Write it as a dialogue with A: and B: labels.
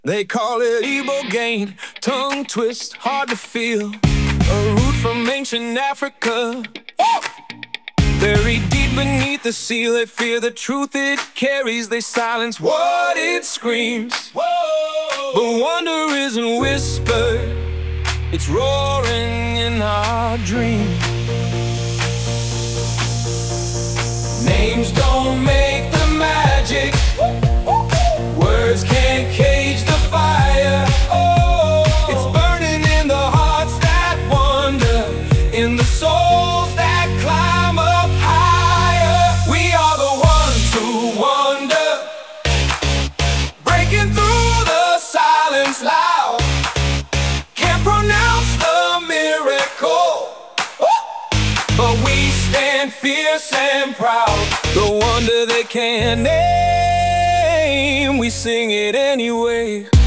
A: They call it ibogaine, tongue twist, hard to feel. A root from ancient Africa. Buried deep beneath the sea, they fear the truth it carries. They silence what it screams. But wonder isn't whispered, it's roaring in our dreams. Names don't make the magic, words can't cage the fire. Oh, it's burning in the hearts that wonder, in the souls that climb up higher. We are the ones who wonder, breaking through the silence loud. Can't pronounce the miracle, but we stand fierce and proud. The wonder they can't name, we sing it anyway.